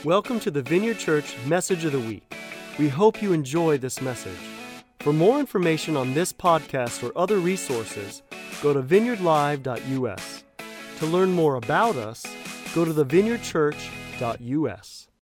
Welcome to the Vineyard Church Message of the Week. We hope you enjoy this message. For more information on this podcast or other resources, go to vineyardlive.us. To learn more about us, go to thevineyardchurch.us.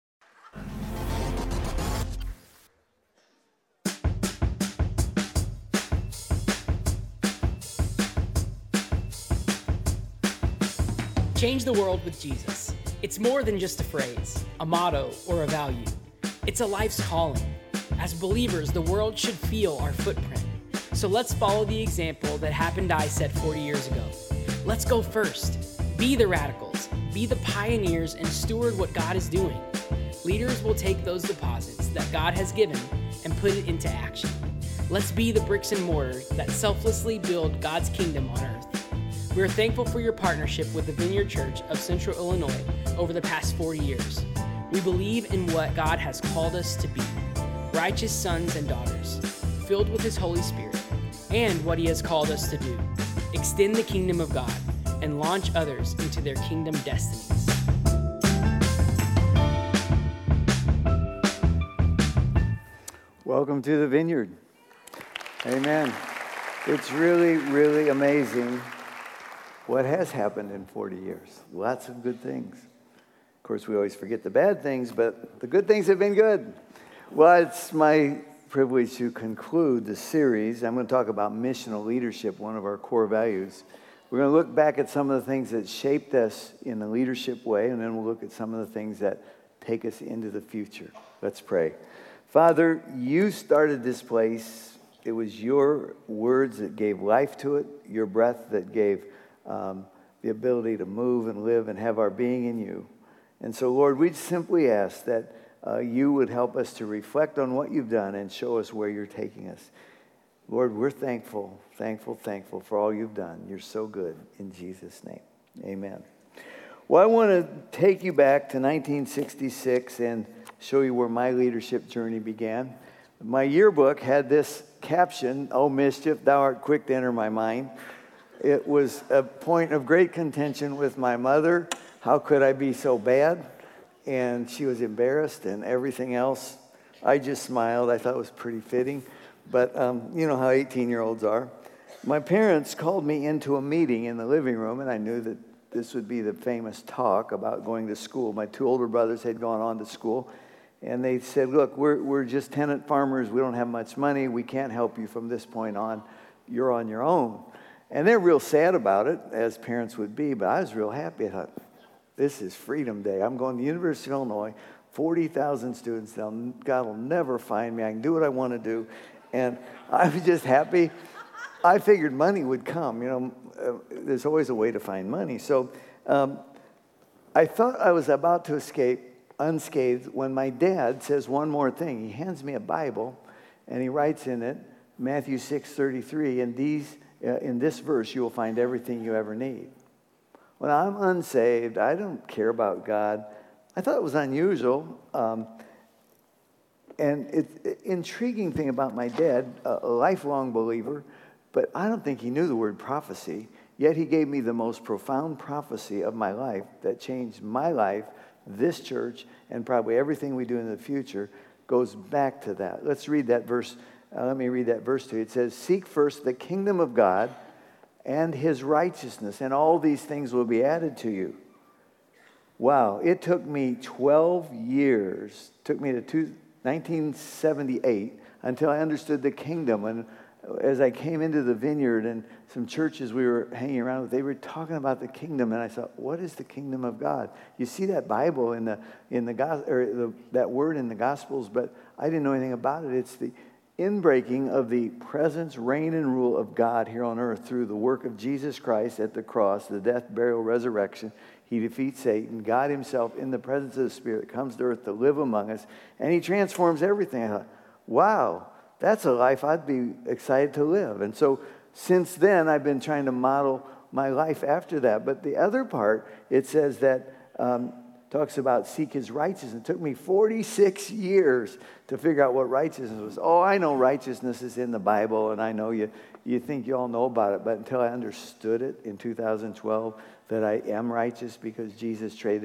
Change the world with Jesus. It's more than just a phrase, a motto, or a value. It's a life's calling. As believers, the world should feel our footprint. So let's follow the example that Hap and I set 40 years ago. Let's go first. Be the radicals. Be the pioneers and steward what God is doing. Leaders will take those deposits that God has given and put it into action. Let's be the bricks and mortar that selflessly build God's kingdom on earth. We are thankful for your partnership with the Vineyard Church of Central Illinois over the past 40 years. We believe in what God has called us to be, righteous sons and daughters, filled with His Holy Spirit, and what He has called us to do, extend the kingdom of God and launch others into their kingdom destinies. Welcome to the Vineyard. Amen. It's really, really amazing what has happened in 40 years. Lots of good things. Of course, we always forget the bad things, but the good things have been good. Well, it's my privilege to conclude the series. I'm going to talk about missional leadership, one of our core values. We're going to look back at some of the things that shaped us in a leadership way, and then we'll look at some of the things that take us into the future. Let's pray. Father, you started this place. It was your words that gave life to it, your breath that gave the ability to move and live and have our being in you. And so, Lord, we simply ask that you would help us to reflect on what you've done and show us where you're taking us. Lord, we're thankful for all you've done. You're so good. In Jesus' name, amen. Well, I want to take you back to 1966 and show you where my leadership journey began. My yearbook had this caption, "O mischief, thou art quick to enter my mind." It was a point of great contention with my mother. How could I be so bad? And she was embarrassed and everything else. I just smiled. I thought it was pretty fitting. But you know how 18-year-olds are. My parents called me into a meeting in the living room, and I knew that this would be the famous talk about going to school. My two older brothers had gone on to school, and they said, "Look, we're just tenant farmers. We don't have much money. We can't help you from this point on. You're on your own." And they're real sad about it, as parents would be, but I was real happy. I thought, this is Freedom Day. I'm going to the University of Illinois, 40,000 students. God will never find me. I can do what I want to do. And I was just happy. I figured money would come. You know, there's always a way to find money. So I thought I was about to escape unscathed when my dad says one more thing. He hands me a Bible, and he writes in it, Matthew 6:33, and in this verse, you will find everything you ever need. When I'm unsaved, I don't care about God. I thought it was unusual. And it's intriguing thing about my dad, a lifelong believer, but I don't think he knew the word prophecy. Yet he gave me the most profound prophecy of my life that changed my life, this church, and probably everything we do in the future goes back to that. Let's read that verse. Let me read that verse to you. It says, "Seek first the kingdom of God and His righteousness, and all these things will be added to you." Wow, it took me 12 years, took me to 1978 until I understood the kingdom. And as I came into the Vineyard and some churches we were hanging around with, they were talking about the kingdom, and I thought, what is the kingdom of God? You see that Bible in the that word in the Gospels, but I didn't know anything about it. It's the inbreaking of the presence, reign, and rule of God here on earth through the work of Jesus Christ at the cross, the death, burial, resurrection. He defeats Satan. God Himself, in the presence of the Spirit, comes to earth to live among us, and He transforms everything. I thought, wow, that's a life I'd be excited to live. And so since then, I've been trying to model my life after that. But the other part, it says that talks about seek His righteousness. It took me 46 years to figure out what righteousness was. Oh, I know righteousness is in the Bible, and I know you think you all know about it, but until I understood it in 2012, that I am righteous because Jesus traded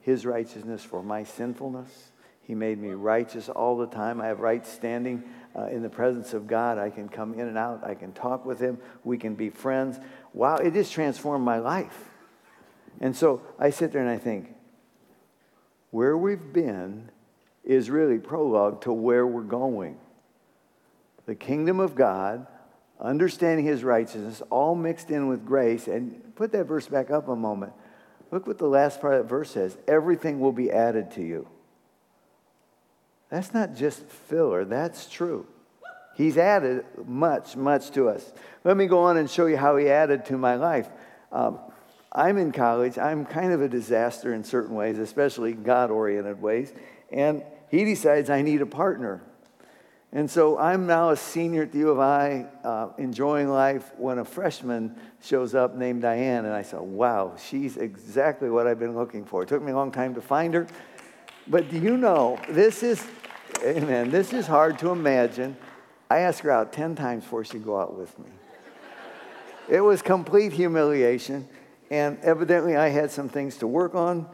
his righteousness for my sinfulness. He made me righteous all the time. I have right standing in the presence of God. I can come in and out. I can talk with him. We can be friends. Wow, it just transformed my life. And so I sit there and I think, where we've been is really prologue to where we're going. The kingdom of God, understanding his righteousness, all mixed in with grace. And put that verse back up a moment. Look what the last part of that verse says. Everything will be added to you. That's not just filler. That's true. He's added much, much to us. Let me go on and show you how he added to my life. I'm in college. I'm kind of a disaster in certain ways, especially God-oriented ways. And he decides I need a partner. And so I'm now a senior at the U of I, enjoying life, when a freshman shows up named Diane. And I said, wow, she's exactly what I've been looking for. It took me a long time to find her. But do you know, this is hard to imagine. I asked her out 10 times before she'd go out with me. It was complete humiliation. And evidently I had some things to work on.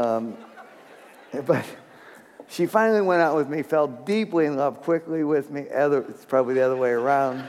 But she finally went out with me, fell deeply in love quickly with me. It's probably the other way around.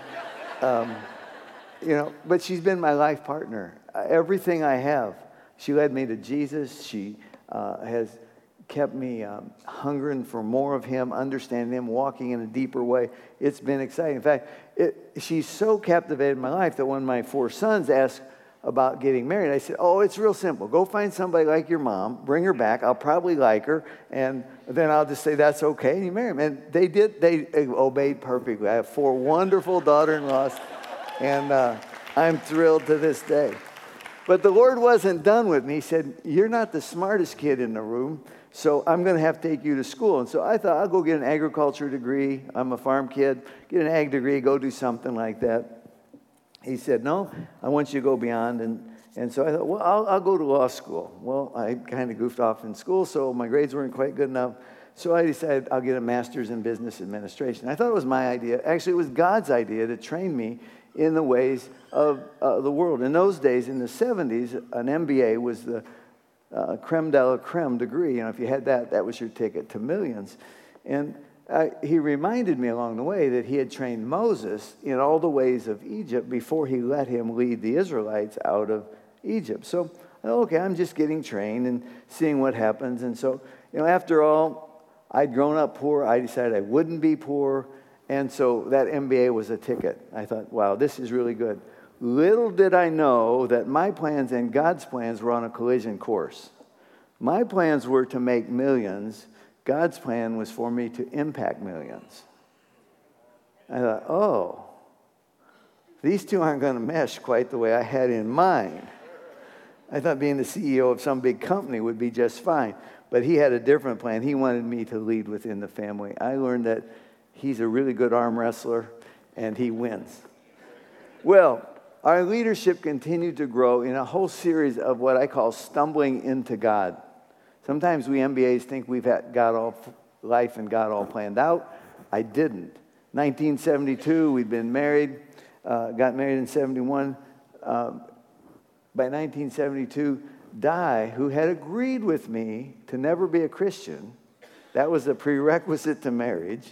But she's been my life partner. Everything I have. She led me to Jesus. She has kept me hungering for more of him, understanding him, walking in a deeper way. It's been exciting. In fact, she's so captivated my life that when my 4 sons asked about getting married, I said, oh, it's real simple. Go find somebody like your mom, bring her back. I'll probably like her, and then I'll just say that's okay, and you marry them. And they did. They obeyed perfectly. I have 4 wonderful daughter-in-laws, and I'm thrilled to this day. But the Lord wasn't done with me. He said, you're not the smartest kid in the room, so I'm going to have to take you to school. And so I thought, I'll go get an agriculture degree. I'm a farm kid. Get an ag degree, go do something like that. He said, no, I want you to go beyond. And so I thought, well, I'll go to law school. Well, I kind of goofed off in school, so my grades weren't quite good enough. So I decided I'll get a master's in business administration. I thought it was my idea. Actually, it was God's idea to train me in the ways of the world. In those days, in the 70s, an MBA was the creme de la creme degree. If you had that, that was your ticket to millions. And he reminded me along the way that he had trained Moses in all the ways of Egypt before he let him lead the Israelites out of Egypt. So, okay, I'm just getting trained and seeing what happens. And so, after all, I'd grown up poor. I decided I wouldn't be poor. And so that MBA was a ticket. I thought, wow, this is really good. Little did I know that my plans and God's plans were on a collision course. My plans were to make millions. God's plan was for me to impact millions. I thought, oh, these two aren't going to mesh quite the way I had in mind. I thought being the CEO of some big company would be just fine. But he had a different plan. He wanted me to lead within the family. I learned that he's a really good arm wrestler, and he wins. Well, our leadership continued to grow in a whole series of what I call stumbling into God. Sometimes we MBAs think we've got all life and God all planned out. I didn't. 1972, we'd been married, got married in 71. By 1972, Di, who had agreed with me to never be a Christian, that was a prerequisite to marriage,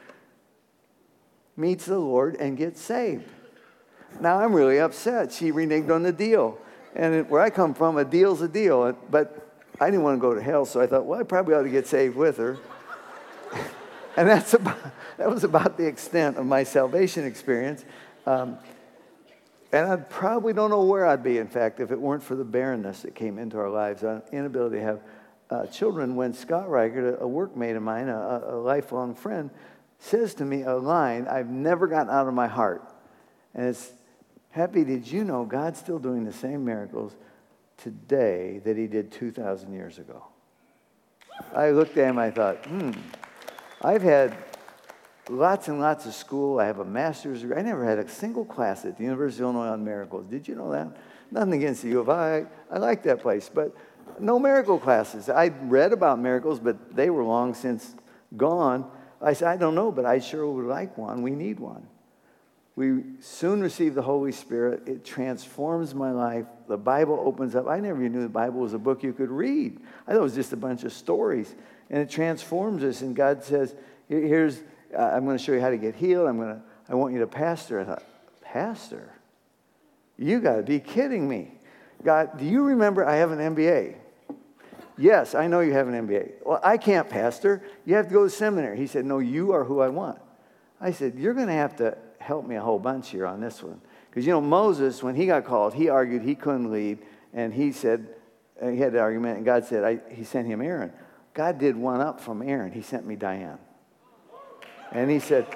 meets the Lord and gets saved. Now I'm really upset. She reneged on the deal. And where I come from, a deal's a deal. But I didn't want to go to hell, so I thought, well, I probably ought to get saved with her. And that was about the extent of my salvation experience. And I probably don't know where I'd be, in fact, if it weren't for the barrenness that came into our lives, our inability to have children. When Scott Reichert, a workmate of mine, a lifelong friend, says to me a line I've never gotten out of my heart. And it's, Happy, did you know God's still doing the same miracles today that he did 2,000 years ago? I looked at him, I thought, I've had lots and lots of school. I have a master's degree. I never had a single class at the University of Illinois on miracles. Did you know that? Nothing against the U of I. I like that place, but no miracle classes. I read about miracles, but they were long since gone. I said, I don't know, but I sure would like one. We need one. We soon receive the Holy Spirit. It transforms my life. The Bible opens up. I never even knew the Bible was a book you could read. I thought it was just a bunch of stories. And it transforms us. And God says, here's, I'm going to show you how to get healed. I want you to pastor. I thought, pastor? You got to be kidding me. God, do you remember I have an MBA? Yes, I know you have an MBA. Well, I can't pastor. You have to go to seminary. He said, no, you are who I want. I said, you're going to have to help me a whole bunch here on this one. Because, Moses, when he got called, he argued he couldn't lead. And he said, he had the argument, and God said, he sent him Aaron. God did one up from Aaron. He sent me Diane. And he said,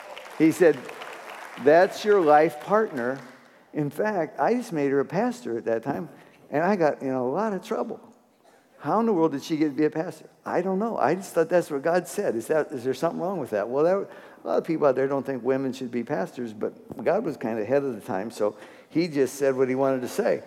that's your life partner. In fact, I just made her a pastor at that time, and I got in a lot of trouble. How in the world did she get to be a pastor? I don't know. I just thought that's what God said. Is there something wrong with that? Well, a lot of people out there don't think women should be pastors, but God was kind of ahead of the time, so he just said what he wanted to say.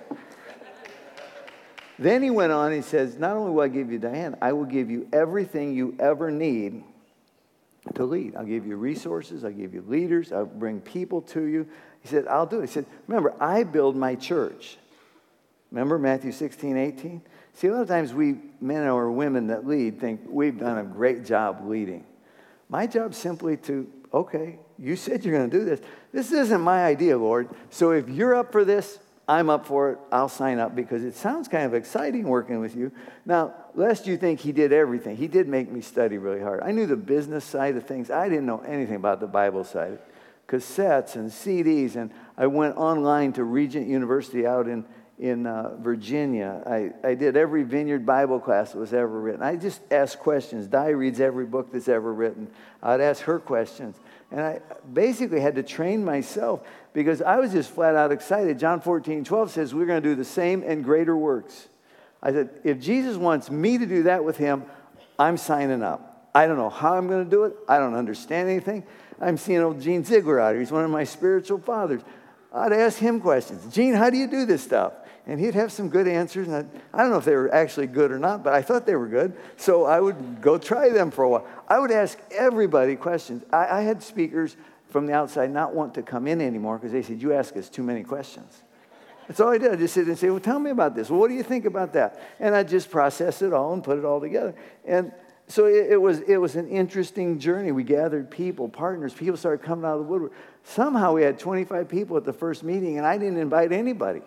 Then he went on, he says, not only will I give you Diane, I will give you everything you ever need to lead. I'll give you resources, I'll give you leaders, I'll bring people to you. He said, I'll do it. He said, remember, I build my church. Remember Matthew 16:18? See, a lot of times we men or women that lead think we've done a great job leading. My job's simply to, okay, you said you're going to do this. This isn't my idea, Lord. So if you're up for this, I'm up for it. I'll sign up because it sounds kind of exciting working with you. Now, lest you think he did everything. He did make me study really hard. I knew the business side of things. I didn't know anything about the Bible side. Cassettes and CDs, and I went online to Regent University out in Virginia. I did every Vineyard Bible class that was ever written. I just asked questions. Di reads every book that's ever written. I'd ask her questions. And I basically had to train myself because I was just flat out excited. John 14:12 says we're going to do the same and greater works. I said, if Jesus wants me to do that with him, I'm signing up. I don't know how I'm going to do it. I don't understand anything. I'm seeing old Gene Ziegler out here. He's one of my spiritual fathers. I'd ask him questions. Gene, how do you do this stuff? And he'd have some good answers. And I don't know if they were actually good or not, but I thought they were good. So I would go try them for a while. I would ask everybody questions. I had speakers from the outside not want to come in anymore because they said, you ask us too many questions. That's all I did. I just sit and say, well, tell me about this. Well, what do you think about that? And I just process it all and put it all together. And so it was an interesting journey. We gathered people, partners. People started coming out of the woodwork. Somehow we had 25 people at the first meeting, and I didn't invite anybody.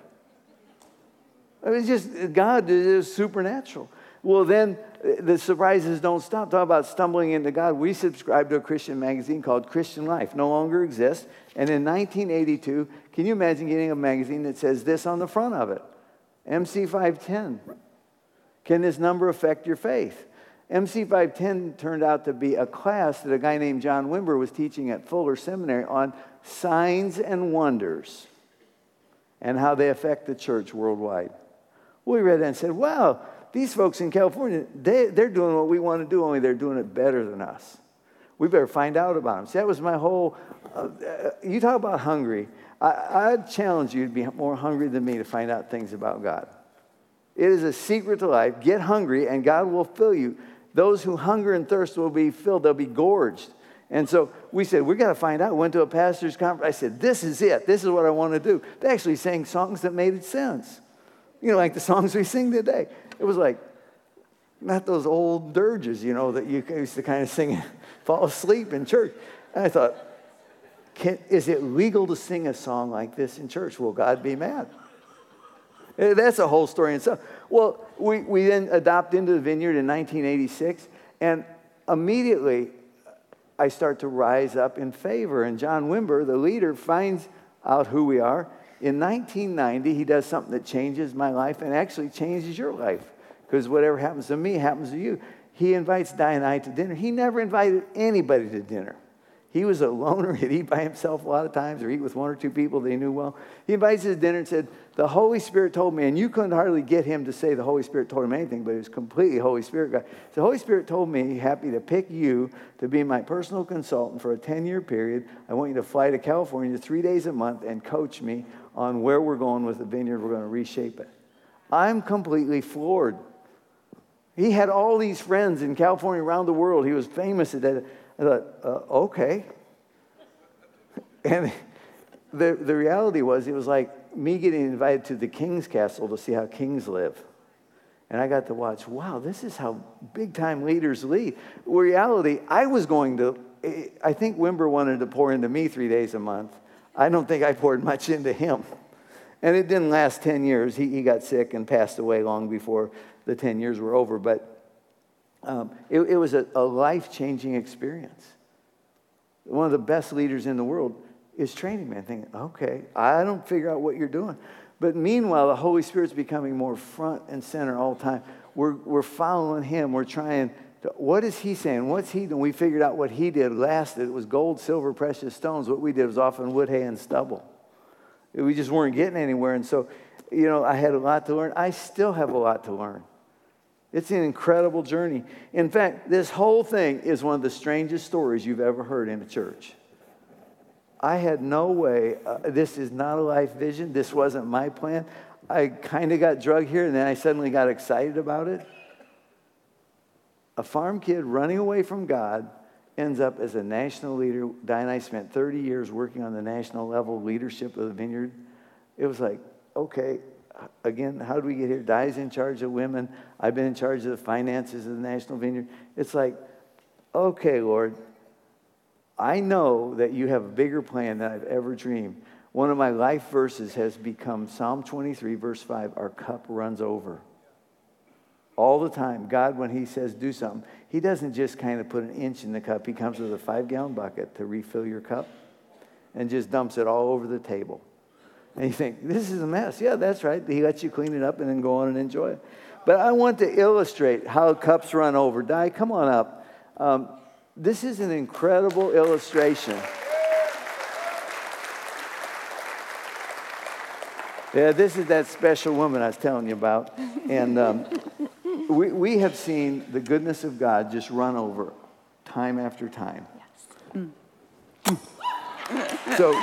It was just, God is supernatural. Well, then the surprises don't stop. Talk about stumbling into God. We subscribed to a Christian magazine called Christian Life. No longer exists. And in 1982, can you imagine getting a magazine that says this on the front of it? MC 510. Can this number affect your faith? MC 510 turned out to be a class that a guy named John Wimber was teaching at Fuller Seminary on signs and wonders and how they affect the church worldwide. We read that and said, wow, these folks in California, they're doing what we want to do, only they're doing it better than us. We better find out about them. See, that was my whole, you talk about hungry. I'd challenge you to be more hungry than me to find out things about God. It is a secret to life. Get hungry and God will fill you. Those who hunger and thirst will be filled. They'll be gorged. And so we said, we got to find out. Went to a pastor's conference. I said, this is it. This is what I want to do. They actually sang songs that made sense. You know, like the songs we sing today. It was like, not those old dirges, you know, that you used to kind of sing and fall asleep in church. And I thought, is it legal to sing a song like this in church? Will God be mad? That's a whole story in itself. Well, we then adopted into the Vineyard in 1986, and immediately I start to rise up in favor. And John Wimber, the leader, finds out who we are. In 1990, he does something that changes my life and actually changes your life, because whatever happens to me happens to you. He invites Di and I to dinner. He never invited anybody to dinner. He was a loner. He'd eat by himself a lot of times or eat with one or two people that he knew well. He invites us to dinner and said, the Holy Spirit told me, and you couldn't hardly get him to say the Holy Spirit told him anything, but he was completely Holy Spirit guy. So the Holy Spirit told me, happy to pick you to be my personal consultant for a 10-year period. I want you to fly to California 3 days a month and coach me on where we're going with the Vineyard. We're going to reshape it. I'm completely floored. He had all these friends in California, around the world. He was famous at that. I thought, okay. And the reality was, it was like me getting invited to the king's castle to see how kings live. And I got to watch, wow, this is how big-time leaders lead. In reality, I think Wimber wanted to pour into me 3 days a month. I don't think I poured much into him. And it didn't last 10 years. He got sick and passed away long before the 10 years were over. But it was a life-changing experience. One of the best leaders in the world is training me. I'm thinking, okay, I don't figure out what you're doing. But meanwhile, the Holy Spirit's becoming more front and center all the time. We're following him. We're trying to, what is he saying? What's he doing? We figured out what he did lasted. It was gold, silver, precious stones. What we did was often wood, hay, and stubble. We just weren't getting anywhere. And so, I had a lot to learn. I still have a lot to learn. It's an incredible journey. In fact, this whole thing is one of the strangest stories you've ever heard in a church. I had no way. This is not a life vision. This wasn't my plan. I kind of got drugged here, and then I suddenly got excited about it. A farm kid running away from God ends up as a national leader. Di and I spent 30 years working on the national level leadership of the Vineyard. It was like, okay, again, how did we get here? Di's in charge of women. I've been in charge of the finances of the National Vineyard. It's like, okay, Lord, I know that you have a bigger plan than I've ever dreamed. One of my life verses has become Psalm 23, verse 5, our cup runs over. All the time, God, when he says do something, he doesn't just kind of put an inch in the cup. He comes with a 5-gallon bucket to refill your cup and just dumps it all over the table. And you think, this is a mess. Yeah, that's right. He lets you clean it up and then go on and enjoy it. But I want to illustrate how cups run over. Di, come on up. This is an incredible illustration. Yeah, this is that special woman I was telling you about. And we have seen the goodness of God just run over time after time. Yes. So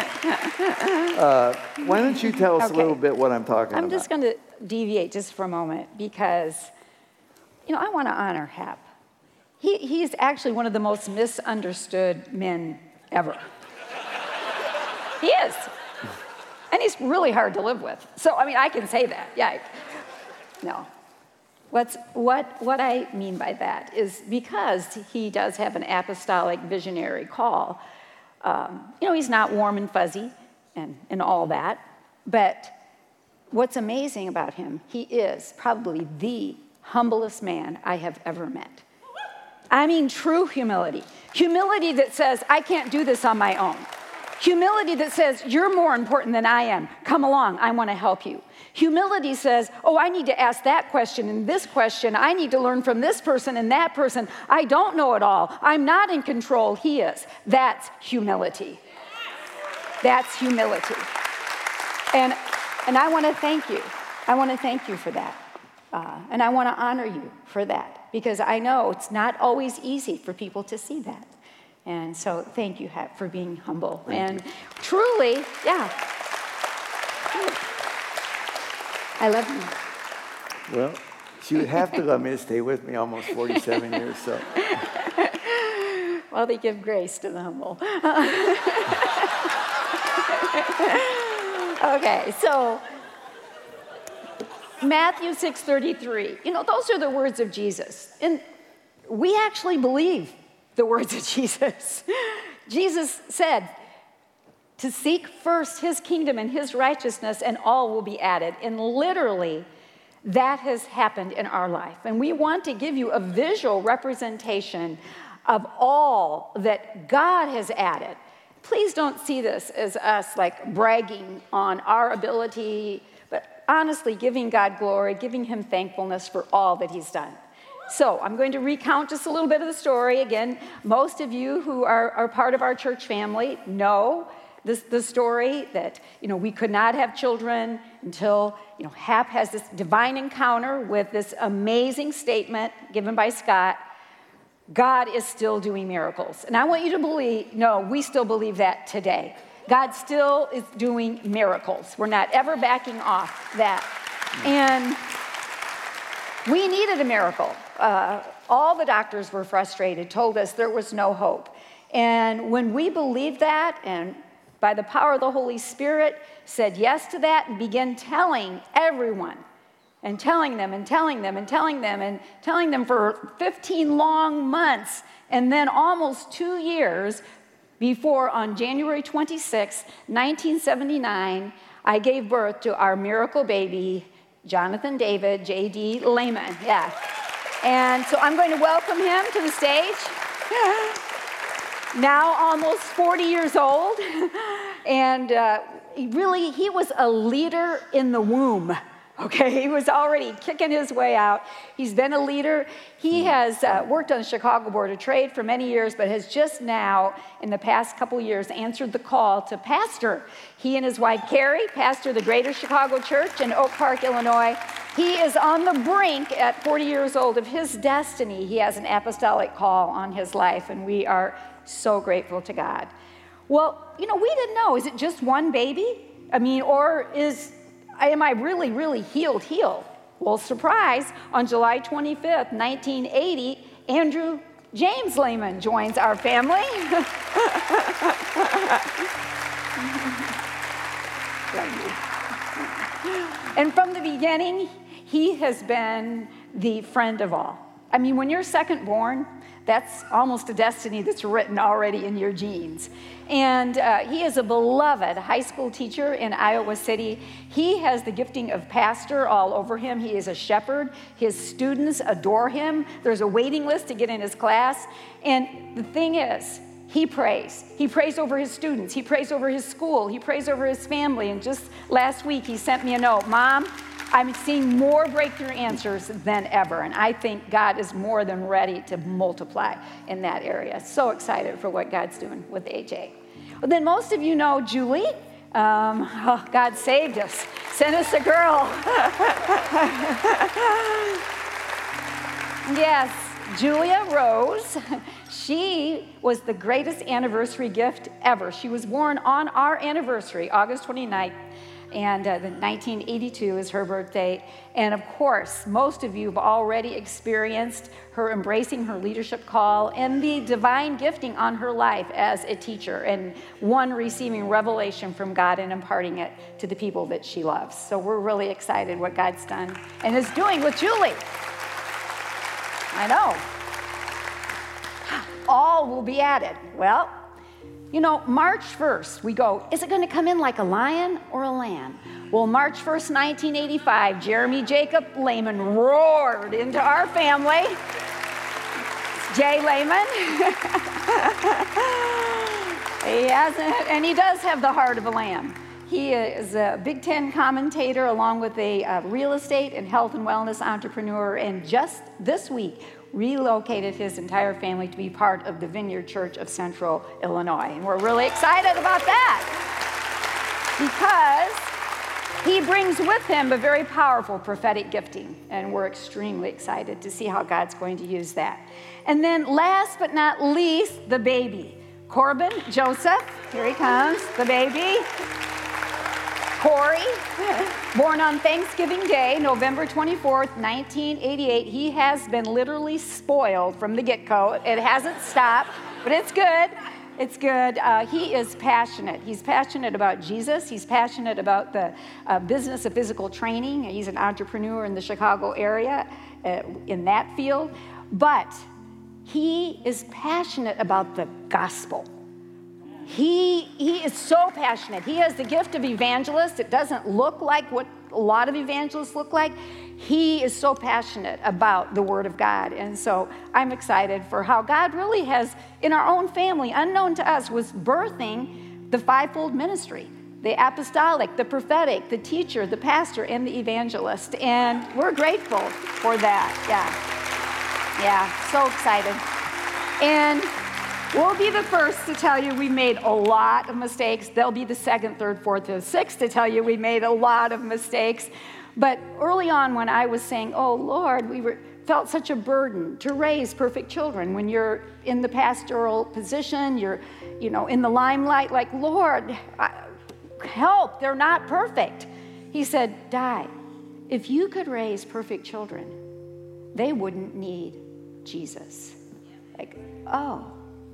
why don't you tell us a little bit what I'm talking about? I'm just going to deviate just for a moment because, I want to honor Hap. He's actually one of the most misunderstood men ever. He is. And he's really hard to live with. So, I can say that. Yeah. No. What I mean by that is because he does have an apostolic visionary call, he's not warm and fuzzy and all that. But what's amazing about him, he is probably the humblest man I have ever met. True humility. Humility that says, I can't do this on my own. Humility that says, you're more important than I am. Come along, I want to help you. Humility says, I need to ask that question and this question. I need to learn from this person and that person. I don't know it all. I'm not in control. He is. That's humility. That's humility. And I want to thank you. I want to thank you for that. And I want to honor you for that because I know it's not always easy for people to see that. And so thank you, Hap, for being humble. Thank you. Truly, yeah. I love you. Well, she would have to love me to stay with me almost 47 years. So. Well, they give grace to the humble. Okay, so Matthew 6:33. Those are the words of Jesus. And we actually believe the words of Jesus. Jesus said to seek first his kingdom and his righteousness and all will be added. And literally, that has happened in our life. And we want to give you a visual representation of all that God has added. Please don't see this as us like bragging on our ability, but honestly giving God glory, giving him thankfulness for all that he's done. So I'm going to recount just a little bit of the story. Again, most of you who are part of our church family know the story that, we could not have children until, Hap has this divine encounter with this amazing statement given by Scott. God is still doing miracles. And I want you to believe, no, we still believe that today. God still is doing miracles. We're not ever backing off that. And we needed a miracle. All the doctors were frustrated, told us there was no hope. And when we believed that, and by the power of the Holy Spirit, said yes to that and began telling everyone and telling them and telling them and telling them and telling them for 15 long months. And then almost 2 years before, on January 26, 1979, I gave birth to our miracle baby, Jonathan David J.D. Lehman. Yeah. And so I'm going to welcome him to the stage. Now almost 40 years old. And he was a leader in the womb. Okay, he was already kicking his way out. He's been a leader. He has worked on the Chicago Board of Trade for many years, but has just now, in the past couple years, answered the call to pastor. He and his wife, Carrie, pastor the Greater Chicago Church in Oak Park, Illinois. He is on the brink at 40 years old of his destiny. He has an apostolic call on his life, and we are so grateful to God. Well, we didn't know. Is it just one baby? Or am I really, really healed? Well, surprise, on July 25th, 1980, Andrew James Lehman joins our family. And from the beginning, he has been the friend of all. When you're second born, that's almost a destiny that's written already in your genes. And he is a beloved high school teacher in Iowa City. He has the gifting of pastor all over him. He is a shepherd. His students adore him. There's a waiting list to get in his class. And the thing is, he prays. He prays over his students. He prays over his school. He prays over his family. And just last week, he sent me a note. Mom, I'm seeing more breakthrough answers than ever, and I think God is more than ready to multiply in that area. So excited for what God's doing with AJ. Well, then most of you know Julie. God saved us, sent us a girl. Yes, Julia Rose. She was the greatest anniversary gift ever. She was born on our anniversary, August 29th. And 1982 is her birthday. And of course, most of you have already experienced her embracing her leadership call and the divine gifting on her life as a teacher, and one receiving revelation from God and imparting it to the people that she loves. So we're really excited what God's done and is doing with Julie. I know. All will be added. Well, March 1st, we go, is it going to come in like a lion or a lamb? Well, March 1st, 1985, Jeremy Jacob Lehman roared into our family. Jay Lehman. He does have the heart of a lamb. He is a Big Ten commentator along with a real estate and health and wellness entrepreneur, and just this week, relocated his entire family to be part of the Vineyard Church of Central Illinois. And we're really excited about that because he brings with him a very powerful prophetic gifting. And we're extremely excited to see how God's going to use that. And then last but not least, the baby. Corbin Joseph, here he comes, the baby. Corey, born on Thanksgiving Day, November 24th, 1988. He has been literally spoiled from the get-go. It hasn't stopped, but it's good. It's good. He is passionate. He's passionate about Jesus. He's passionate about the business of physical training. He's an entrepreneur in the Chicago area in that field. But he is passionate about the gospel. He is so passionate. He has the gift of evangelist. It doesn't look like what a lot of evangelists look like. He is so passionate about the Word of God. And so I'm excited for how God really has, in our own family, unknown to us, was birthing the fivefold ministry, the apostolic, the prophetic, the teacher, the pastor, and the evangelist. And we're grateful for that. Yeah, so excited. And we'll be the first to tell you we made a lot of mistakes. They'll be the second, third, fourth, and sixth to tell you we made a lot of mistakes. But early on when I was saying, oh, Lord, felt such a burden to raise perfect children. When you're in the pastoral position, you're in the limelight, like, Lord, help, they're not perfect. He said, Di, if you could raise perfect children, they wouldn't need Jesus. Like, oh.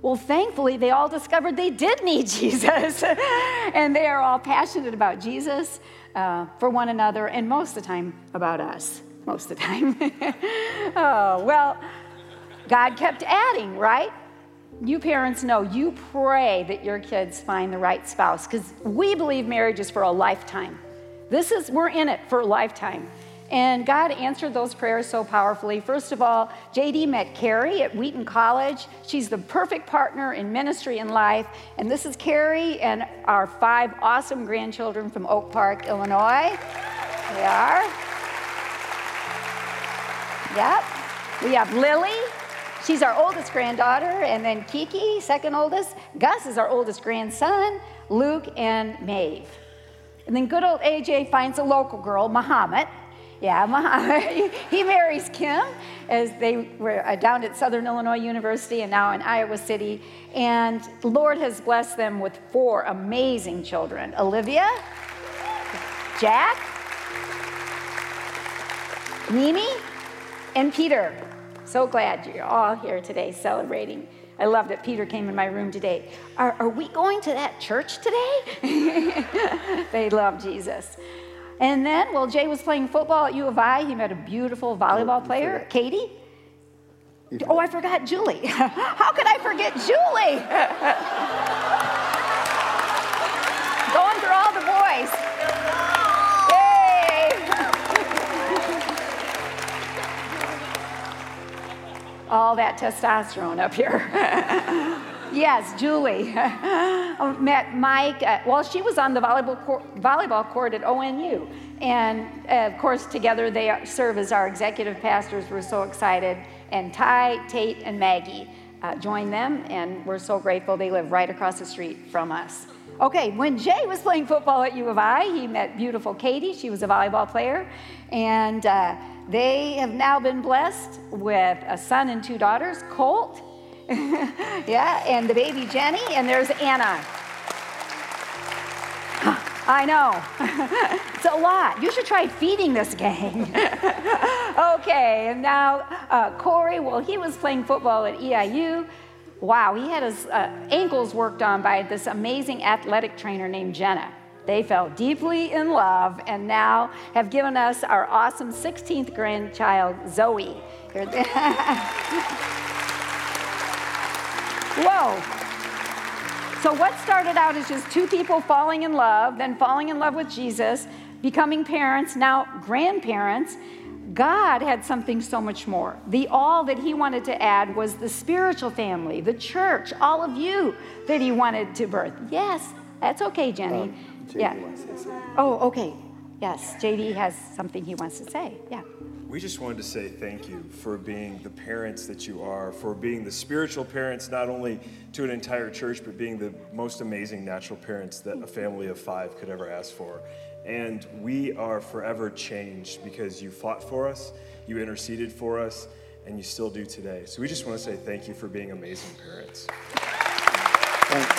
Well, thankfully, they all discovered they did need Jesus. And they are all passionate about Jesus for one another, and most of the time about us. Most of the time. Oh, well, God kept adding, right? You parents know, you pray that your kids find the right spouse, because we believe marriage is for a lifetime. We're in it for a lifetime. And God answered those prayers so powerfully. First of all, JD met Carrie at Wheaton College. She's the perfect partner in ministry and life. And this is Carrie and our 5 awesome grandchildren from Oak Park, Illinois. They are. Yep. We have Lily. She's our oldest granddaughter. And then Kiki, second oldest. Gus is our oldest grandson. Luke and Maeve. And then good old AJ finds a local girl, Muhammad. Yeah, Muhammad. He marries Kim, as they were down at Southern Illinois University and now in Iowa City. And the Lord has blessed them with 4 amazing children. Olivia, Jack, Mimi, and Peter. So glad you're all here today celebrating. I love that Peter came in my room today. Are we going to that church today? They love Jesus. And then, while Jay was playing football at U of I, he met a beautiful volleyball player, Katie. Oh, I forgot Julie. How could I forget Julie? Going through all the boys. Yay! All that testosterone up here. Yes, Julie. Met Mike. Well, she was on the volleyball court at ONU. And, of course, together they serve as our executive pastors. We're so excited. And Ty, Tate, and Maggie joined them, and we're so grateful. They live right across the street from us. Okay, when Jay was playing football at U of I, he met beautiful Katie. She was a volleyball player. And they have now been blessed with a son and 2 daughters, Colt. Yeah, and the baby Jenny, and there's Anna. I know. It's a lot. You should try feeding this gang. Okay, and now Corey, well, he was playing football at EIU. Wow, he had his ankles worked on by this amazing athletic trainer named Jenna. They fell deeply in love and now have given us our awesome 16th grandchild, Zoe. Whoa. So what started out as just 2 people falling in love, then falling in love with Jesus, becoming parents, now grandparents, God had something so much more. The all that he wanted to add was the spiritual family, the church, all of you that he wanted to birth. Yes, that's okay, Jenny. JD wants to say something. Oh, okay. Yes, JD has something he wants to say. Yeah. We just wanted to say thank you for being the parents that you are, for being the spiritual parents, not only to an entire church, but being the most amazing natural parents that a family of 5 could ever ask for. And we are forever changed because you fought for us, you interceded for us, and you still do today. So we just want to say thank you for being amazing parents. Thanks.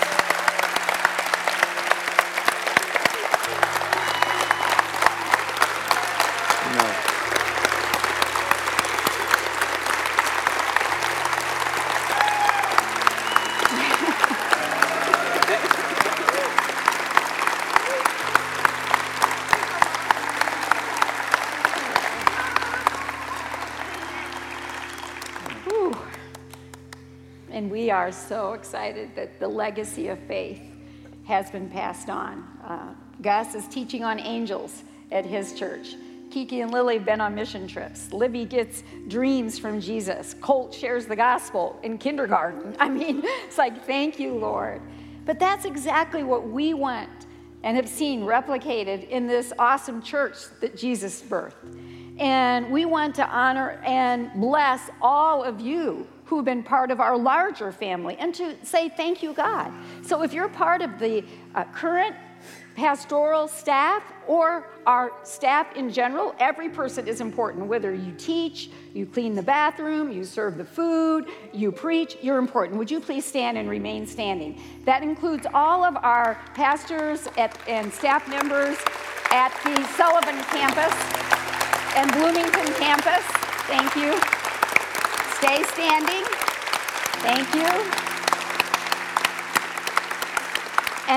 And we are so excited that the legacy of faith has been passed on. Gus is teaching on angels at his church. Kiki and Lily have been on mission trips. Libby gets dreams from Jesus. Colt shares the gospel in kindergarten. I mean, it's like, thank you, Lord. But that's exactly what we want and have seen replicated in this awesome church that Jesus birthed. And we want to honor and bless all of you who've been part of our larger family and to say thank you, God. So if you're part of the current pastoral staff or our staff in general, every person is important. Whether you teach, you clean the bathroom, you serve the food, you preach, you're important. Would you please stand and remain standing? That includes all of our pastors and staff members at the Sullivan campus and Bloomington campus. Thank you. Stay standing. Thank you.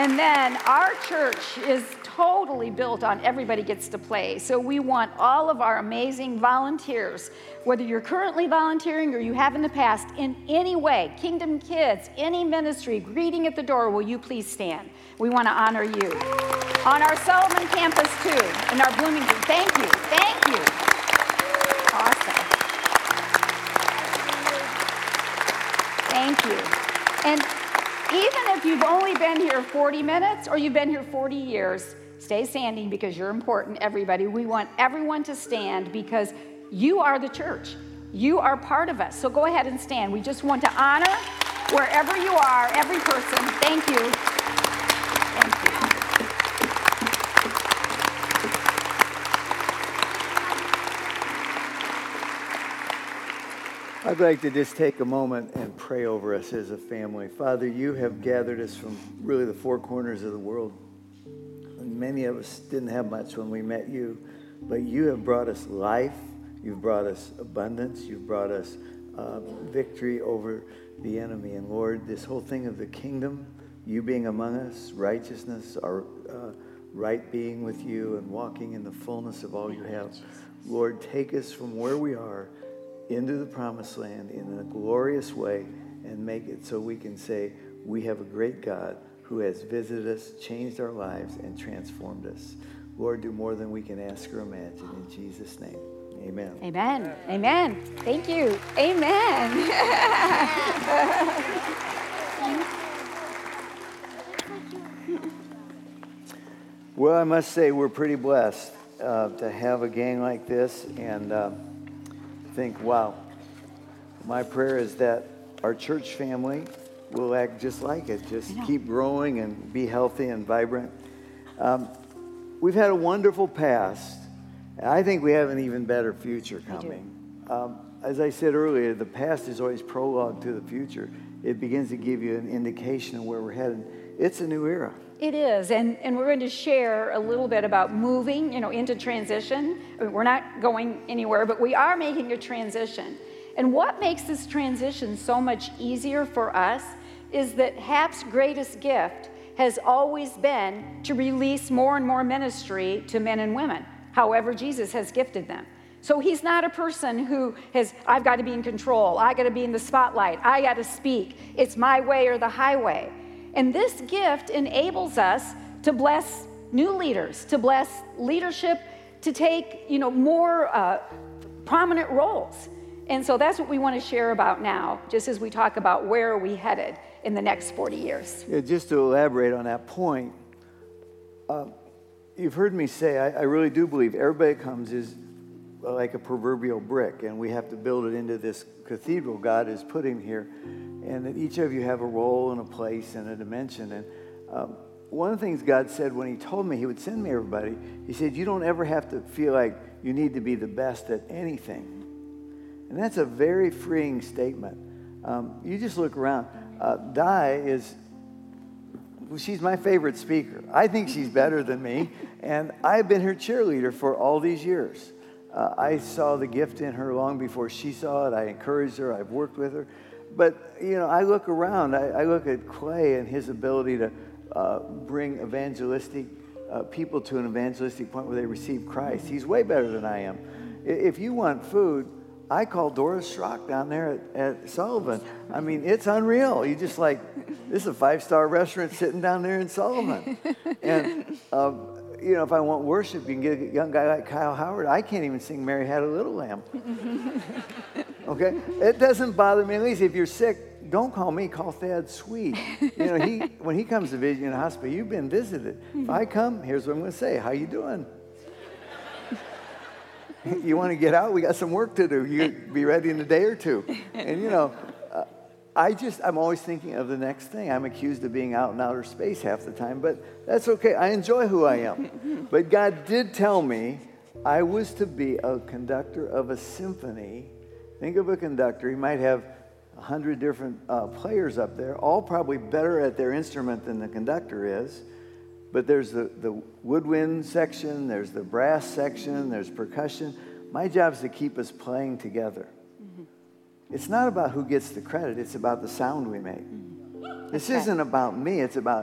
And then our church is totally built on everybody gets to play. So we want all of our amazing volunteers, whether you're currently volunteering or you have in the past, in any way, Kingdom Kids, any ministry, greeting at the door, will you please stand? We want to honor you. On our Sullivan campus too, and our Bloomington. Thank you. Thank you. Awesome. Thank you. And even if you've only been here 40 minutes or you've been here 40 years, stay standing because you're important, everybody. We want everyone to stand because you are the church. You are part of us. So go ahead and stand. We just want to honor wherever you are, every person. Thank you. Thank you. I'd like to just take a moment and pray over us as a family. Father, you have gathered us from really the four corners of the world. And many of us didn't have much when we met you, but you have brought us life. You've brought us abundance. You've brought us victory over the enemy. And Lord, this whole thing of the kingdom, you being among us, righteousness, our right being with you and walking in the fullness of all you have. Lord, take us from where we are into the promised land in a glorious way and make it so we can say we have a great God who has visited us, changed our lives, and transformed us. Lord, do more than we can ask or imagine. In Jesus' name, amen. Amen. Amen. Thank you. Amen. Well, I must say we're pretty blessed to have a gang like this, and think, wow, my prayer is that our church family will act just like it, just keep growing and be healthy and vibrant. We've had a wonderful past. I think we have an even better future coming. As I said earlier, the past is always prologue to the future. It begins to give you an indication of where we're headed. It's a new era. It is, and we're going to share a little bit about moving, into transition. I mean, we're not going anywhere, but we are making a transition. And what makes this transition so much easier for us is that HAP's greatest gift has always been to release more and more ministry to men and women, however Jesus has gifted them. So he's not a person who I've got to be in control, I got to be in the spotlight, I got to speak, it's my way or the highway. And this gift enables us to bless new leaders, to bless leadership, to take, more prominent roles. And so that's what we want to share about now, just as we talk about where are we headed in the next 40 years. Yeah, just to elaborate on that point, you've heard me say, I really do believe everybody that comes is like a proverbial brick, and we have to build it into this cathedral God is putting here. And that each of you have a role and a place and a dimension. And one of the things God said when he told me he would send me everybody, he said, you don't ever have to feel like you need to be the best at anything. And that's a very freeing statement. You just look around. Di she's my favorite speaker. I think she's better than me. And I've been her cheerleader for all these years. I saw the gift in her long before she saw it. I encouraged her. I've worked with her. But, I look around. I look at Clay and his ability to bring evangelistic people to an evangelistic point where they receive Christ. He's way better than I am. If you want food, I call Doris Schrock down there at Sullivan. I mean, it's unreal. You just this is a 5-star restaurant sitting down there in Sullivan. And, if I want worship, you can get a young guy like Kyle Howard. I can't even sing Mary Had a Little Lamb. Okay? It doesn't bother me. At least if you're sick, don't call me. Call Thad Sweet. When he comes to visit you in the hospital, you've been visited. If I come, here's what I'm going to say. How you doing? You want to get out? We got some work to do. You be ready in a day or two. And, I'm always thinking of the next thing. I'm accused of being out in outer space half the time, but that's okay. I enjoy who I am. But God did tell me I was to be a conductor of a symphony. Think of a conductor. He might have 100 different players up there, all probably better at their instrument than the conductor is. But there's the woodwind section, there's the brass section, there's percussion. My job is to keep us playing together. It's not about who gets the credit, it's about the sound we make. This isn't about me, it's about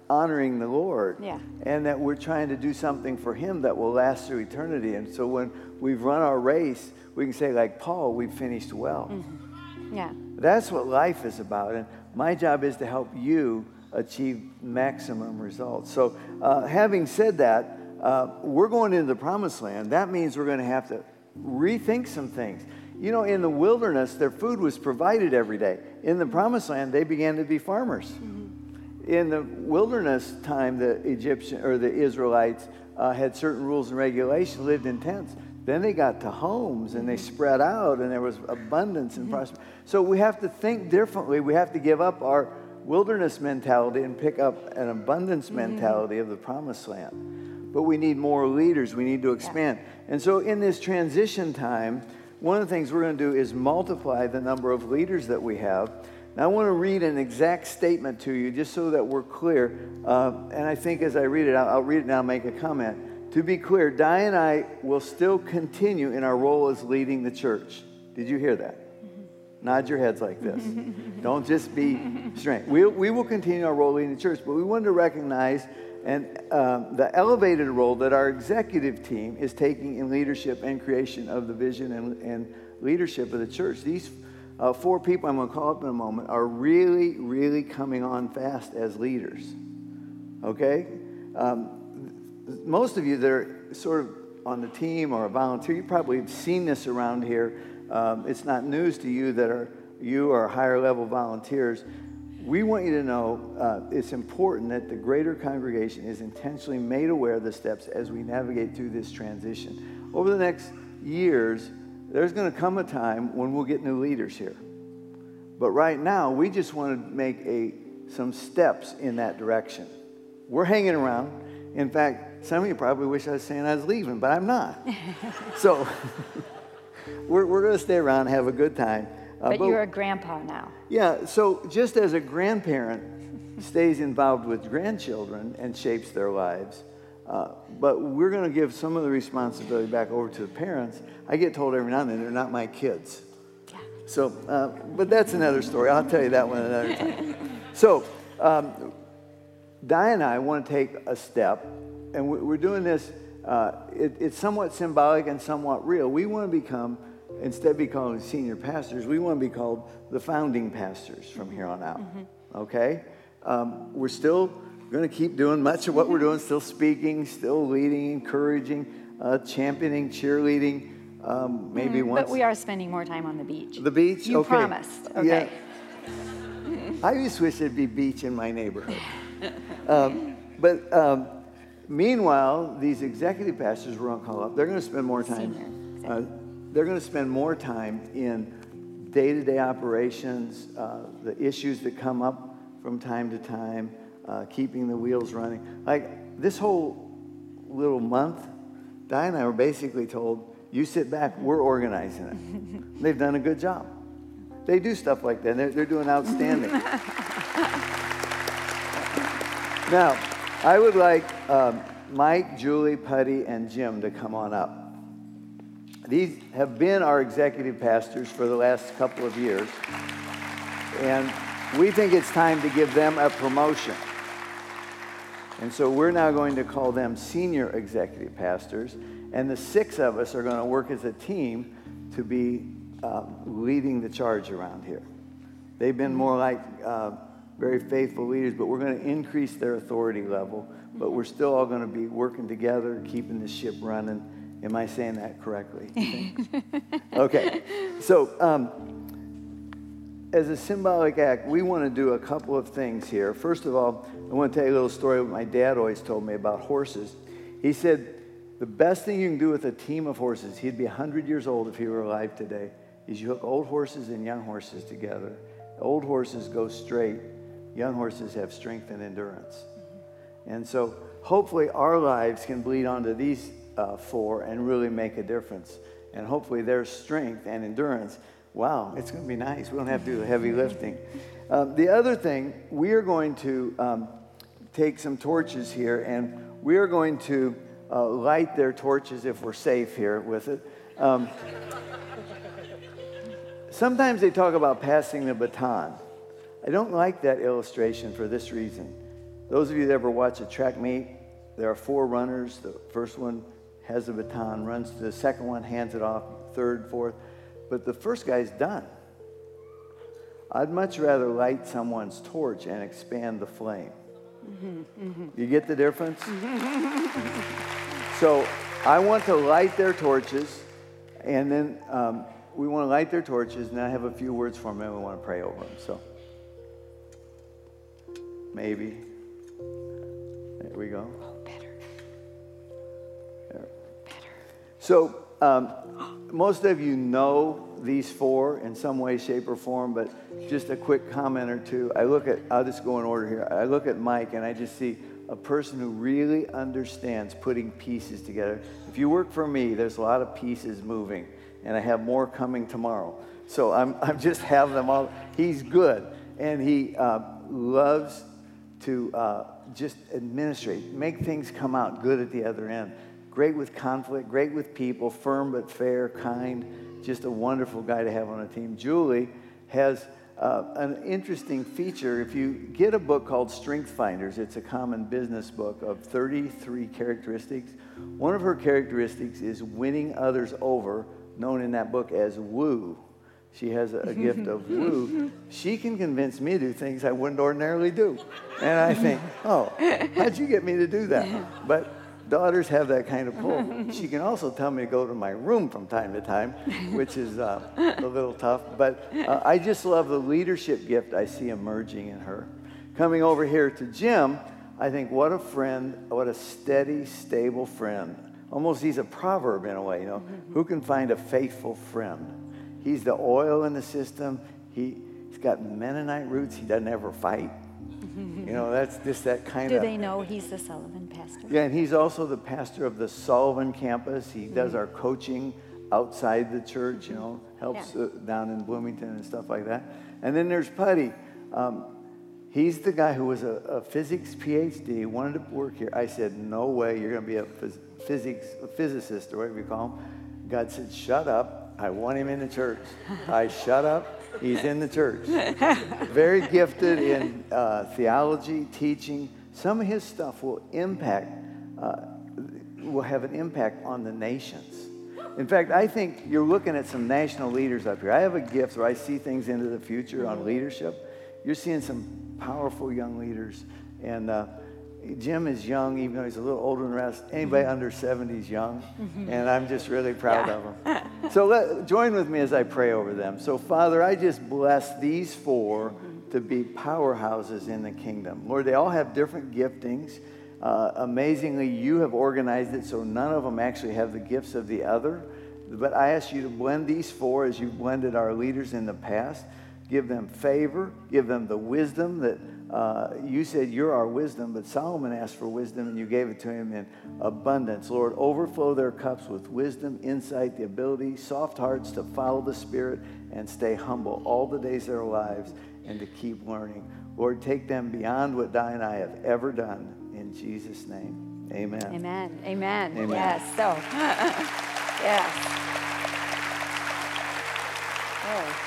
honoring the Lord. Yeah. And that we're trying to do something for him that will last through eternity. And so when we've run our race, we can say, like Paul, we've finished well. Mm-hmm. Yeah. That's what life is about. And my job is to help you achieve maximum results. So having said that, we're going into the promised land. That means we're going to have to rethink some things. You know, in the wilderness, their food was provided every day. In the promised land, they began to be farmers. Mm-hmm. In the wilderness time, the Egyptian or the Israelites had certain rules and regulations, lived in tents. Then they got to homes and they spread out and there was abundance and prosperity. So we have to think differently. We have to give up our wilderness mentality and pick up an abundance mentality of the promised land. But we need more leaders. We need to expand. And so in this transition time, one of the things we're going to do is multiply the number of leaders that we have. Now I want to read an exact statement to you just so that we're clear. And I think as I read it, I'll read it now and make a comment. To be clear, Di and I will still continue in our role as leading the church. Did you hear that? Nod your heads like this. Don't just be strange. We will continue our role leading the church, but we wanted to recognize the elevated role that our executive team is taking in leadership and creation of the vision and leadership of the church. These 4 people I'm going to call up in a moment are really, really coming on fast as leaders. Okay? Most of you that are sort of on the team or a volunteer, you probably have seen this around here. It's not news to you that you are higher level volunteers. We want you to know it's important that the greater congregation is intentionally made aware of the steps as we navigate through this transition. Over the next years, there's going to come a time when we'll get new leaders here. But right now, we just want to make some steps in that direction. We're hanging around. In fact, some of you probably wish I was saying I was leaving, but I'm not. So we're going to stay around and have a good time. But you're a grandpa now. Yeah, so just as a grandparent stays involved with grandchildren and shapes their lives, but we're going to give some of the responsibility back over to the parents. I get told every now and then they're not my kids. Yeah. So, but that's another story. I'll tell you that one another time. So, Di and I want to take a step, and we're doing this. It's somewhat symbolic and somewhat real. We want to become, instead of being called senior pastors, we want to be called the founding pastors from here on out. Mm-hmm. Okay? We're still going to keep doing much of what we're doing, still speaking, still leading, encouraging, championing, cheerleading, maybe once. But we are spending more time on the beach. The beach? You okay. promised. Okay. Yeah. I just wish there'd be beach in my neighborhood. Meanwhile, these executive pastors we're going to call up, they're going to spend more time. They're going to spend more time in day-to-day operations, the issues that come up from time to time, keeping the wheels running. Like this whole little month, Di and I were basically told, you sit back, we're organizing it. They've done a good job. They do stuff like that. They're doing outstanding. Now, I would like Mike, Julie, Putty, and Jim to come on up. These have been our executive pastors for the last couple of years, and we think it's time to give them a promotion. And so we're now going to call them senior executive pastors, and the 6 of us are going to work as a team to be leading the charge around here. They've been more like very faithful leaders, but we're going to increase their authority level, but we're still all going to be working together, keeping the ship running. Am I saying that correctly? Okay. So as a symbolic act, we want to do a couple of things here. First of all, I want to tell you a little story what my dad always told me about horses. He said, the best thing you can do with a team of horses, he'd be 100 years old if he were alive today, is you hook old horses and young horses together. Old horses go straight. Young horses have strength and endurance. And so hopefully our lives can bleed onto these 4 and really make a difference. And hopefully their strength and endurance, wow, it's going to be nice. We don't have to do the heavy lifting. The other thing, we are going to take some torches here, and we are going to light their torches if we're safe here with it. Sometimes they talk about passing the baton. I don't like that illustration for this reason. Those of you that ever watch a track meet, there are 4 runners. The first one has a baton, runs to the second one, hands it off, third, fourth. But the first guy's done. I'd much rather light someone's torch and expand the flame. You get the difference? So I want to light their torches, and then we want to light their torches, and I have a few words for them, and we want to pray over them. So maybe. There we go. Oh, better. There. Better. So most of you know these 4 in some way, shape, or form, but just a quick comment or two. I'll just go in order here. I look at Mike and I just see a person who really understands putting pieces together. If you work for me, there's a lot of pieces moving, and I have more coming tomorrow. So I'm just have them all. He's good, and he loves to just administrate, make things come out good at the other end. Great with conflict, great with people, firm but fair, kind. Just a wonderful guy to have on a team. Julie has an interesting feature. If you get a book called Strength Finders, it's a common business book of 33 characteristics. One of her characteristics is winning others over, known in that book as woo. She has a gift of woo. She can convince me to do things I wouldn't ordinarily do. And I think, oh, how'd you get me to do that? But daughters have that kind of pull. She can also tell me to go to my room from time to time, which is a little tough. But I just love the leadership gift I see emerging in her. Coming over here to Jim, I think what a friend, what a steady, stable friend. Almost he's a proverb in a way, you know. Who can find a faithful friend? He's the oil in the system. He's got Mennonite roots. He doesn't ever fight. You know, that's just that kind of... Do they know he's the Sullivan pastor? Yeah, and he's also the pastor of the Sullivan campus. He does our coaching outside the church, you know, helps down in Bloomington and stuff like that. And then there's Putty. He's the guy who was a physics PhD, wanted to work here. I said, no way, you're going to be a physicist or whatever you call him. God said, shut up. I want him in the church. I shut up. He's in the church. Very gifted in theology, teaching. Some of his stuff will have an impact on the nations. In fact, I think you're looking at some national leaders up here. I have a gift where I see things into the future on leadership. You're seeing some powerful young leaders. And Jim is young, even though he's a little older than the rest. Anybody under 70 is young. And I'm just really proud of him. So join with me as I pray over them. So, Father, I just bless these 4 to be powerhouses in the kingdom. Lord, they all have different giftings. Amazingly, you have organized it so none of them actually have the gifts of the other. But I ask you to blend these 4 as you blended our leaders in the past. Give them favor. Give them the wisdom that you said you're our wisdom, but Solomon asked for wisdom and you gave it to him in abundance. Lord, overflow their cups with wisdom, insight, the ability, soft hearts to follow the Spirit and stay humble all the days of their lives and to keep learning. Lord, take them beyond what Di and I have ever done. In Jesus' name, amen. Amen. Amen. Amen. Yes. So, yes. Oh.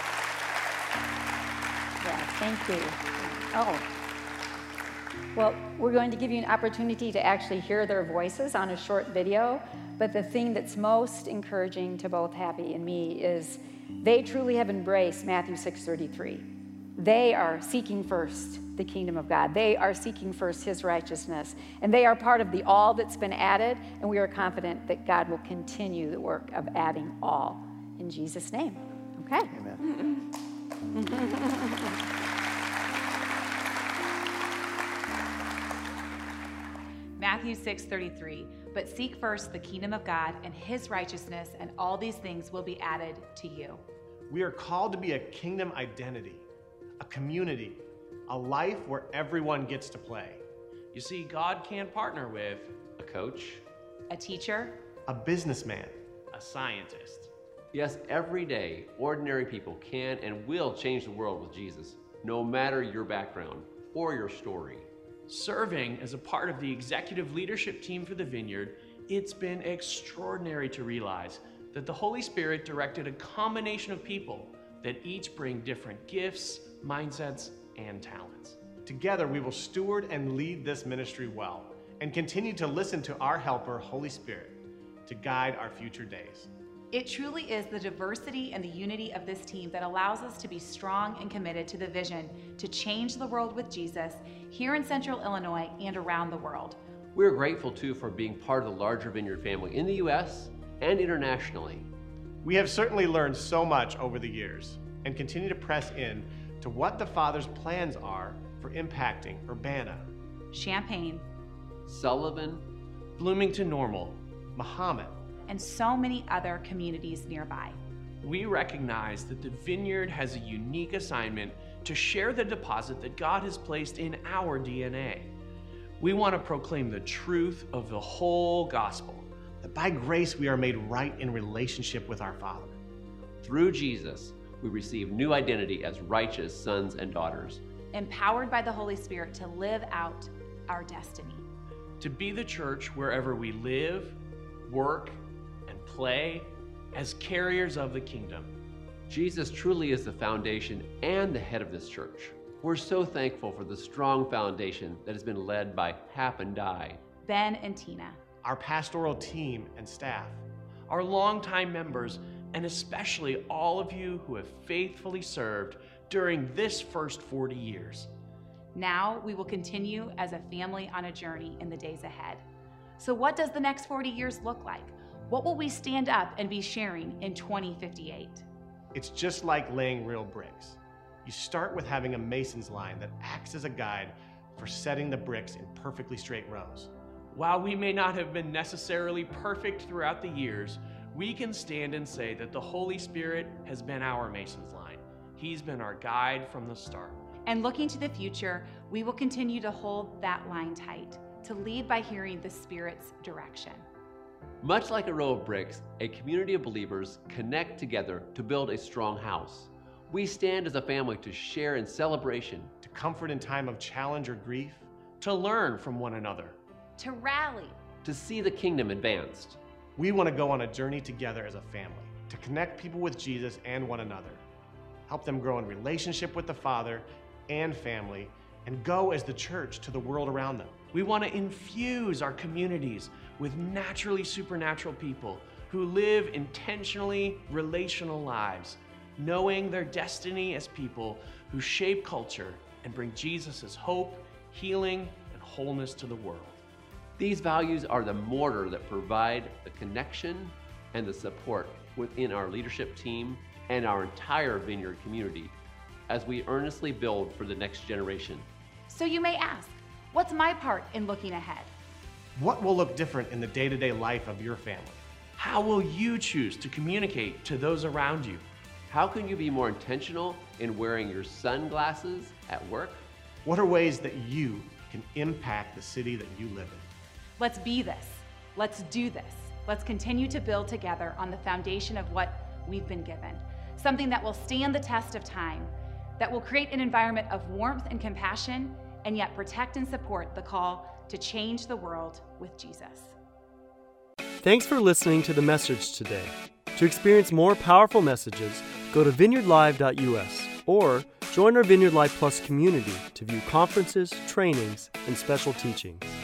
Yeah, thank you. Oh. Well, we're going to give you an opportunity to actually hear their voices on a short video. But the thing that's most encouraging to both Happy and me is they truly have embraced Matthew 6:33. They are seeking first the kingdom of God. They are seeking first his righteousness. And they are part of the all that's been added. And we are confident that God will continue the work of adding all. In Jesus' name. Okay? Amen. Matthew 6:33, but seek first the kingdom of God and his righteousness, and all these things will be added to you. We are called to be a kingdom identity, a community, a life where everyone gets to play. You see, God can partner with a coach, A teacher, a businessman, a scientist. Yes, every day, ordinary people can and will change the world with Jesus, no matter your background or your story. Serving as a part of the executive leadership team for the Vineyard, it's been extraordinary to realize that the Holy Spirit directed a combination of people that each bring different gifts, mindsets, and talents. Together, we will steward and lead this ministry well and continue to listen to our helper, Holy Spirit, to guide our future days. It truly is the diversity and the unity of this team that allows us to be strong and committed to the vision to change the world with Jesus here in Central Illinois and around the world. We're grateful too for being part of the larger Vineyard family in the U.S. and internationally. We have certainly learned so much over the years and continue to press in to what the Father's plans are for impacting Urbana, Champaign, Sullivan, Bloomington Normal, Muhammad, and so many other communities nearby. we recognize that the Vineyard has a unique assignment to share the deposit that God has placed in our DNA. We want to proclaim the truth of the whole gospel. that by grace we are made right in relationship with our Father. Through Jesus, we receive new identity as righteous sons and daughters. Empowered by the Holy Spirit to live out our destiny. To be the church wherever we live, work, and play as carriers of the kingdom. Jesus truly is the foundation and the head of this church. We're so thankful for the strong foundation that has been led by Hap and Di, Ben and Tina. Our pastoral team and staff. Our longtime members, and especially all of you who have faithfully served during this first 40 years. Now we will continue as a family on a journey in the days ahead. So what does the next 40 years look like? What will we stand up and be sharing in 2058? It's just like laying real bricks. You start with having a mason's line that acts as a guide for setting the bricks in perfectly straight rows. While we may not have been necessarily perfect throughout the years, we can stand and say that the Holy Spirit has been our Mason's line. He's been our guide from the start. And looking to the future, we will continue to hold that line tight, to lead by hearing the Spirit's direction. Much like a row of bricks, a community of believers connect together to build a strong house. We stand as a family to share in celebration, To comfort in time of challenge or grief, To learn from one another. To rally. to see the kingdom advanced. we want to go on a journey together as a family, to connect people with Jesus and one another, help them grow in relationship with the Father and family, and go as the church to the world around them. We want to infuse our communities with naturally supernatural people who live intentionally relational lives, knowing their destiny as people who shape culture and bring Jesus' hope, healing, and wholeness to the world. These values are the mortar that provide the connection and the support within our leadership team and our entire Vineyard community as we earnestly build for the next generation. So you may ask, what's my part in looking ahead? What will look different in the day-to-day life of your family? How will you choose to communicate to those around you? How can you be more intentional in wearing your sunglasses at work? What are ways that you can impact the city that you live in? Let's be this. Let's do this. Let's continue to build together on the foundation of what we've been given. Something that will stand the test of time, that will create an environment of warmth and compassion, and yet protect and support the call to change the world with Jesus. Thanks for listening to the message today. To experience more powerful messages, go to vineyardlive.us or join our Vineyard Live Plus community to view conferences, trainings, and special teachings.